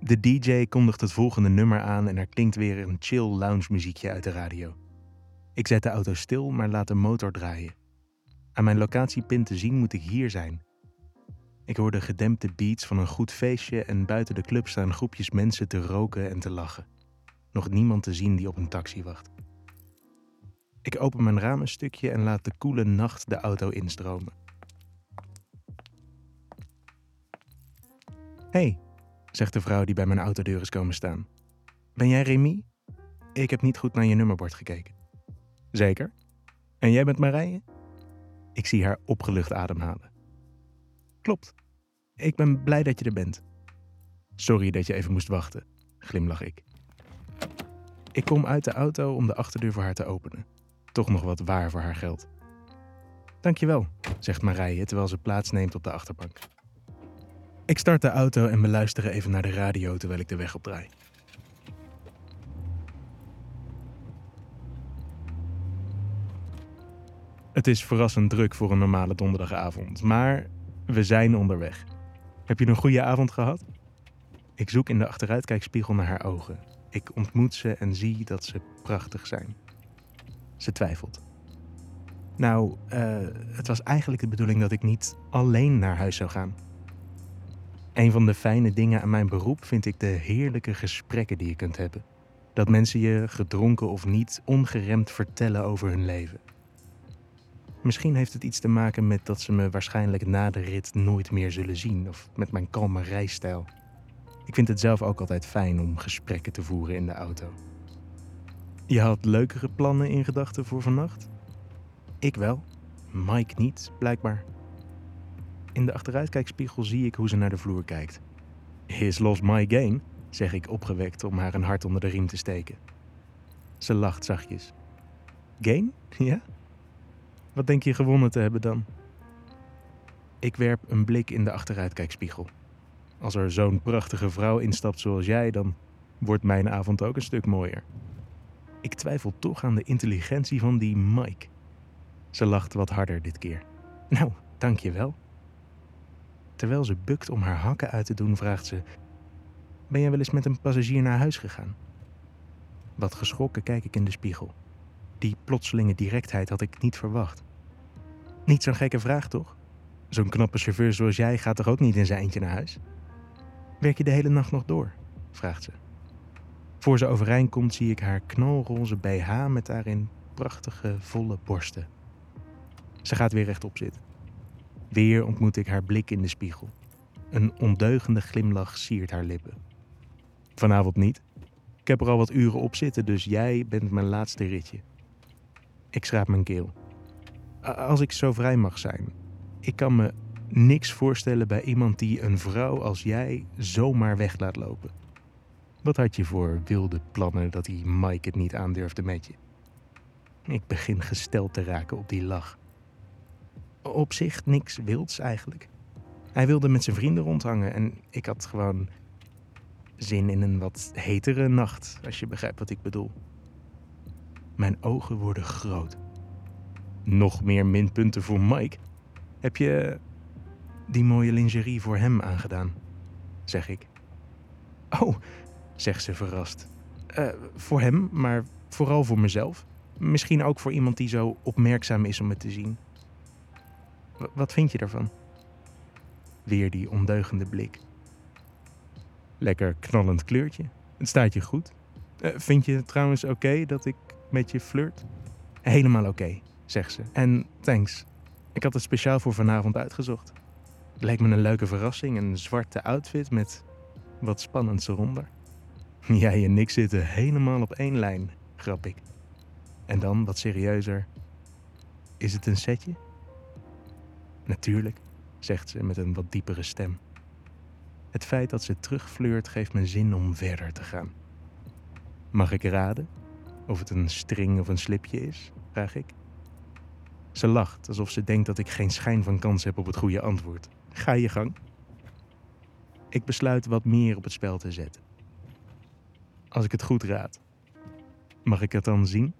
De DJ kondigt het volgende nummer aan en er klinkt weer een chill lounge muziekje uit de radio. Ik zet de auto stil, maar laat de motor draaien. Aan mijn locatiepin te zien moet ik hier zijn. Ik hoor de gedempte beats van een goed feestje en buiten de club staan groepjes mensen te roken en te lachen. Nog niemand te zien die op een taxi wacht. Ik open mijn raam een stukje en laat de koele nacht de auto instromen. Hey, zegt de vrouw die bij mijn autodeur is komen staan. Ben jij Remy? Ik heb niet goed naar je nummerbord gekeken. Zeker? En jij bent Marije? Ik zie haar opgelucht ademhalen. Klopt. Ik ben blij dat je er bent. Sorry dat je even moest wachten, glimlach ik. Ik kom uit de auto om de achterdeur voor haar te openen. Toch nog wat waar voor haar geld. Dankjewel, zegt Marije terwijl ze plaatsneemt op de achterbank. Ik start de auto en we luisteren even naar de radio terwijl ik de weg opdraai. Het is verrassend druk voor een normale donderdagavond, maar we zijn onderweg. Heb je een goede avond gehad? Ik zoek in de achteruitkijkspiegel naar haar ogen. Ik ontmoet ze en zie dat ze prachtig zijn. Ze twijfelt. Nou, het was eigenlijk de bedoeling dat ik niet alleen naar huis zou gaan. Een van de fijne dingen aan mijn beroep vind ik de heerlijke gesprekken die je kunt hebben. Dat mensen je, gedronken of niet, ongeremd vertellen over hun leven. Misschien heeft het iets te maken met dat ze me waarschijnlijk na de rit nooit meer zullen zien, of met mijn kalme rijstijl. Ik vind het zelf ook altijd fijn om gesprekken te voeren in de auto. Je had leukere plannen in gedachten voor vannacht? Ik wel. Mike niet, blijkbaar. In de achteruitkijkspiegel zie ik hoe ze naar de vloer kijkt. Is lost my gain, zeg ik opgewekt om haar een hart onder de riem te steken. Ze lacht zachtjes. Gain? Ja? Wat denk je gewonnen te hebben dan? Ik werp een blik in de achteruitkijkspiegel. Als er zo'n prachtige vrouw instapt zoals jij, dan wordt mijn avond ook een stuk mooier. Ik twijfel toch aan de intelligentie van die Mike. Ze lacht wat harder dit keer. Nou, dank je wel. Terwijl ze bukt om haar hakken uit te doen, vraagt ze: ben jij wel eens met een passagier naar huis gegaan? Wat geschrokken kijk ik in de spiegel. Die plotselinge directheid had ik niet verwacht. Niet zo'n gekke vraag, toch? Zo'n knappe chauffeur zoals jij gaat toch ook niet in zijn eentje naar huis? Werk je de hele nacht nog door? Vraagt ze. Voor ze overeind komt zie ik haar knalroze BH met daarin prachtige, volle borsten. Ze gaat weer rechtop zitten. Weer ontmoet ik haar blik in de spiegel. Een ondeugende glimlach siert haar lippen. Vanavond niet. Ik heb er al wat uren op zitten, dus jij bent mijn laatste ritje. Ik schraap mijn keel. Als ik zo vrij mag zijn. Ik kan me niks voorstellen bij iemand die een vrouw als jij zomaar weg laat lopen. Wat had je voor wilde plannen dat die Mike het niet aandurfde met je? Ik begin gesteld te raken op die lach. Op zich niks wilds eigenlijk. Hij wilde met zijn vrienden rondhangen en ik had gewoon zin in een wat hetere nacht, als je begrijpt wat ik bedoel. Mijn ogen worden groot. Nog meer minpunten voor Mike. Heb je die mooie lingerie voor hem aangedaan? Zeg ik. Oh, zegt ze verrast. Voor hem, maar vooral voor mezelf. Misschien ook voor iemand die zo opmerkzaam is om het te zien. Wat vind je daarvan? Weer die ondeugende blik. Lekker knallend kleurtje. Het staat je goed. Vind je het trouwens oké dat ik met je flirt? Helemaal oké, zegt ze. En thanks. Ik had het speciaal voor vanavond uitgezocht. Het lijkt me een leuke verrassing, een zwarte outfit met wat spannends eronder. Jij en ik zitten helemaal op één lijn, grap ik. En dan, wat serieuzer, is het een setje? Natuurlijk, zegt ze met een wat diepere stem. Het feit dat ze terugflirt geeft me zin om verder te gaan. Mag ik raden of het een string of een slipje is? Vraag ik. Ze lacht alsof ze denkt dat ik geen schijn van kans heb op het goede antwoord. Ga je gang. Ik besluit wat meer op het spel te zetten. Als ik het goed raad, mag ik het dan zien?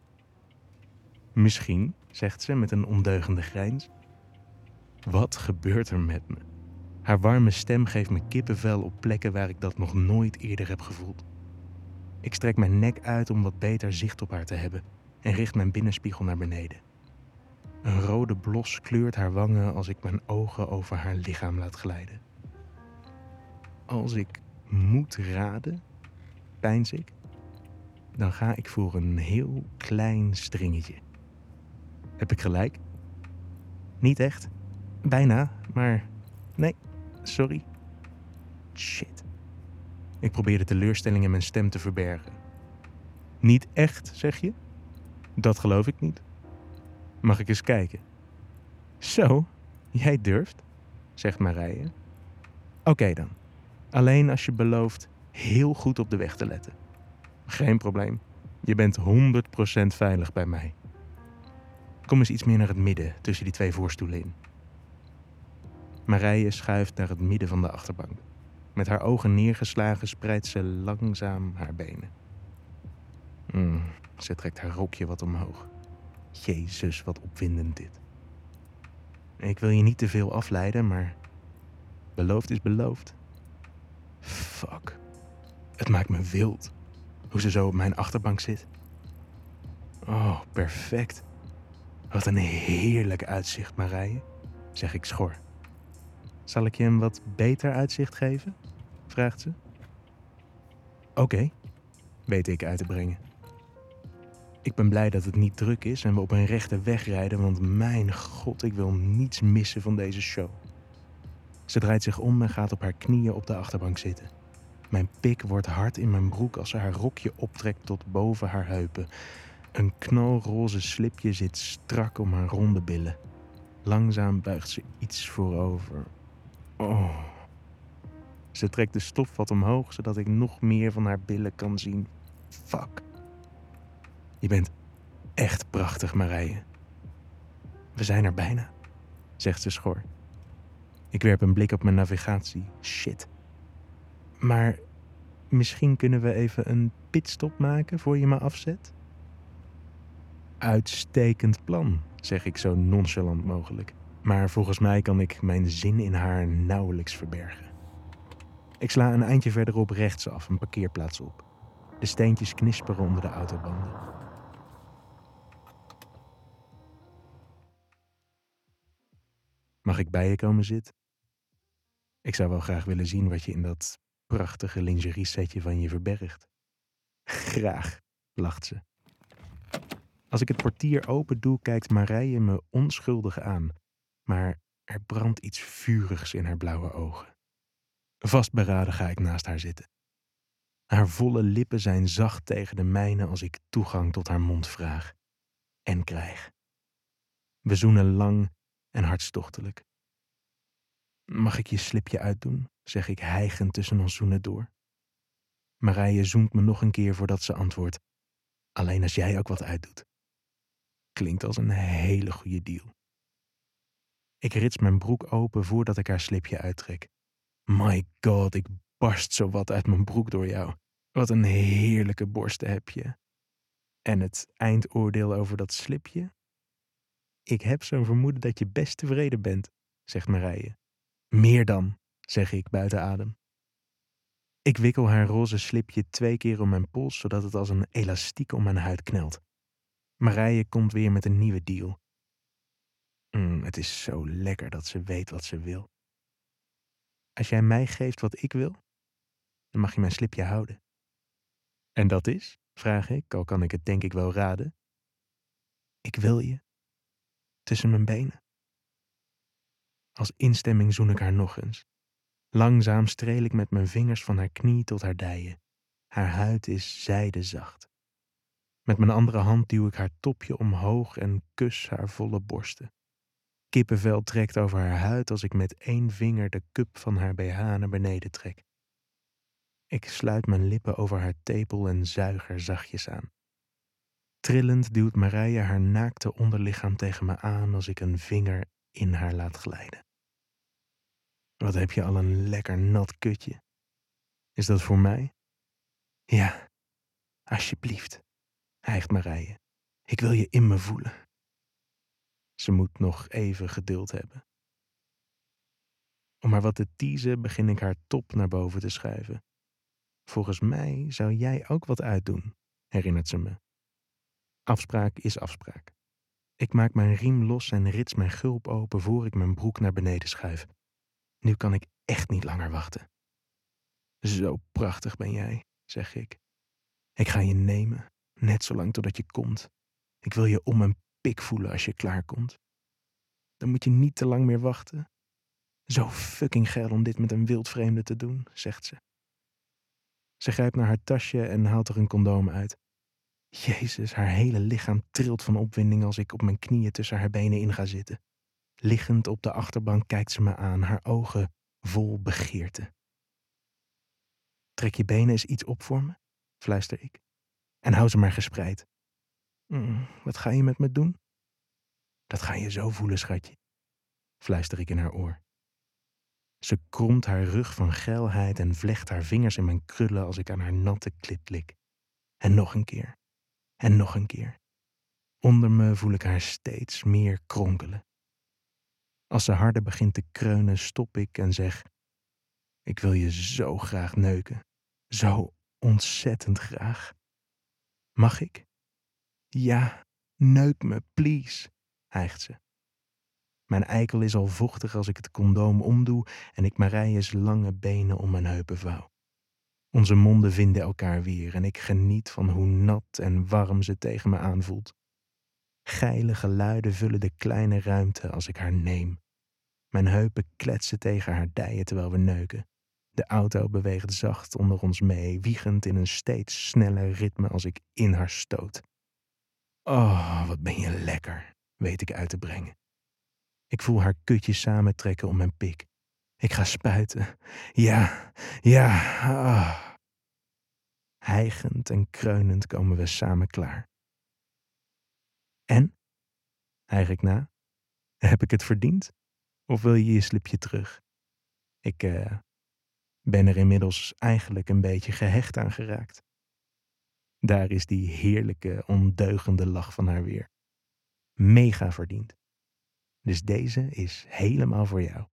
Misschien, zegt ze met een ondeugende grijns. Wat gebeurt er met me? Haar warme stem geeft me kippenvel op plekken waar ik dat nog nooit eerder heb gevoeld. Ik strek mijn nek uit om wat beter zicht op haar te hebben en richt mijn binnenspiegel naar beneden. Een rode blos kleurt haar wangen als ik mijn ogen over haar lichaam laat glijden. Als ik moet raden, peins ik, dan ga ik voor een heel klein stringetje. Heb ik gelijk? Niet echt. Bijna, maar nee, sorry. Shit. Ik probeer de teleurstelling in mijn stem te verbergen. Niet echt, zeg je? Dat geloof ik niet. Mag ik eens kijken? Zo, jij durft, zegt Marije. Oké dan. Alleen als je belooft heel goed op de weg te letten. Geen probleem. Je bent 100% veilig bij mij. Kom eens iets meer naar het midden, tussen die twee voorstoelen in. Marije schuift naar het midden van de achterbank. Met haar ogen neergeslagen spreidt ze langzaam haar benen. Ze trekt haar rokje wat omhoog. Jezus, wat opwindend dit. Ik wil je niet te veel afleiden, maar beloofd is beloofd. Fuck. Het maakt me wild. Hoe ze zo op mijn achterbank zit. Oh, perfect. Wat een heerlijk uitzicht, Marije, zeg ik schor. Zal ik je een wat beter uitzicht geven? Vraagt ze. Oké, weet ik uit te brengen. Ik ben blij dat het niet druk is en we op een rechte weg rijden, want mijn god, ik wil niets missen van deze show. Ze draait zich om en gaat op haar knieën op de achterbank zitten. Mijn pik wordt hard in mijn broek als ze haar rokje optrekt tot boven haar heupen. Een knalroze slipje zit strak om haar ronde billen. Langzaam buigt ze iets voorover. Oh. Ze trekt de stof wat omhoog, zodat ik nog meer van haar billen kan zien. Fuck. Je bent echt prachtig, Marije. We zijn er bijna, zegt ze schor. Ik werp een blik op mijn navigatie. Shit. Maar misschien kunnen we even een pitstop maken voor je me afzet? Uitstekend plan, zeg ik zo nonchalant mogelijk. Maar volgens mij kan ik mijn zin in haar nauwelijks verbergen. Ik sla een eindje verderop rechtsaf een parkeerplaats op. De steentjes knisperen onder de autobanden. Mag ik bij je komen zitten? Ik zou wel graag willen zien wat je in dat prachtige lingerie-setje van je verbergt. Graag, lacht ze. Als ik het portier open doe, kijkt Marije me onschuldig aan. Maar er brandt iets vurigs in haar blauwe ogen. Vastberaden ga ik naast haar zitten. Haar volle lippen zijn zacht tegen de mijne als ik toegang tot haar mond vraag. En krijg. We zoenen lang en hartstochtelijk. Mag ik je slipje uitdoen, zeg ik hijgend tussen ons zoenen door. Marije zoent me nog een keer voordat ze antwoordt. Alleen als jij ook wat uitdoet. Klinkt als een hele goede deal. Ik rits mijn broek open voordat ik haar slipje uittrek. My god, ik barst zowat uit mijn broek door jou. Wat een heerlijke borsten heb je. En het eindoordeel over dat slipje? Ik heb zo'n vermoeden dat je best tevreden bent, zegt Marije. Meer dan, zeg ik buiten adem. Ik wikkel haar roze slipje 2 keer om mijn pols, zodat het als een elastiek om mijn huid knelt. Marije komt weer met een nieuwe deal. Het is zo lekker dat ze weet wat ze wil. Als jij mij geeft wat ik wil, dan mag je mijn slipje houden. En dat is, vraag ik, al kan ik het denk ik wel raden. Ik wil je. Tussen mijn benen. Als instemming zoen ik haar nog eens. Langzaam streel ik met mijn vingers van haar knie tot haar dijen. Haar huid is zijdezacht. Met mijn andere hand duw ik haar topje omhoog en kus haar volle borsten. Kippenvel trekt over haar huid als ik met 1 vinger de cup van haar BH naar beneden trek. Ik sluit mijn lippen over haar tepel en zuig er zachtjes aan. Trillend duwt Marije haar naakte onderlichaam tegen me aan als ik een vinger in haar laat glijden. Wat heb je al een lekker nat kutje. Is dat voor mij? Ja, alsjeblieft, hijgt Marije. Ik wil je in me voelen. Ze moet nog even geduld hebben. Om maar wat te teasen begin ik haar top naar boven te schuiven. Volgens mij zou jij ook wat uitdoen, herinnert ze me. Afspraak is afspraak. Ik maak mijn riem los en rits mijn gulp open voor ik mijn broek naar beneden schuif. Nu kan ik echt niet langer wachten. Zo prachtig ben jij, zeg ik. Ik ga je nemen, net zolang totdat je komt. Ik wil je om mijn pik voelen als je klaarkomt. Dan moet je niet te lang meer wachten. Zo fucking geil om dit met een wildvreemde te doen, zegt ze. Ze grijpt naar haar tasje en haalt er een condoom uit. Jezus, haar hele lichaam trilt van opwinding als ik op mijn knieën tussen haar benen in ga zitten. Liggend op de achterbank kijkt ze me aan, haar ogen vol begeerte. Trek je benen eens iets op voor me, fluister ik. En hou ze maar gespreid. Wat ga je met me doen? Dat ga je zo voelen, schatje, fluister ik in haar oor. Ze kromt haar rug van geilheid en vlecht haar vingers in mijn krullen als ik aan haar natte klit lik. En nog een keer. En nog een keer. Onder me voel ik haar steeds meer kronkelen. Als ze harder begint te kreunen, stop ik en zeg: ik wil je zo graag neuken. Zo ontzettend graag. Mag ik? Ja, neuk me, please, hijgt ze. Mijn eikel is al vochtig als ik het condoom omdoe en ik Marije's lange benen om mijn heupen vouw. Onze monden vinden elkaar weer en ik geniet van hoe nat en warm ze tegen me aanvoelt. Geile geluiden vullen de kleine ruimte als ik haar neem. Mijn heupen kletsen tegen haar dijen terwijl we neuken. De auto beweegt zacht onder ons mee, wiegend in een steeds sneller ritme als ik in haar stoot. Oh, wat ben je lekker, weet ik uit te brengen. Ik voel haar kutje samentrekken om mijn pik. Ik ga spuiten. Ja, ja, ah. Hijgend en kreunend komen we samen klaar. En? Hijg ik na. Heb ik het verdiend? Of wil je je slipje terug? Ik ben er inmiddels eigenlijk een beetje gehecht aan geraakt. Daar is die heerlijke, ondeugende lach van haar weer. Mega verdiend. Dus deze is helemaal voor jou.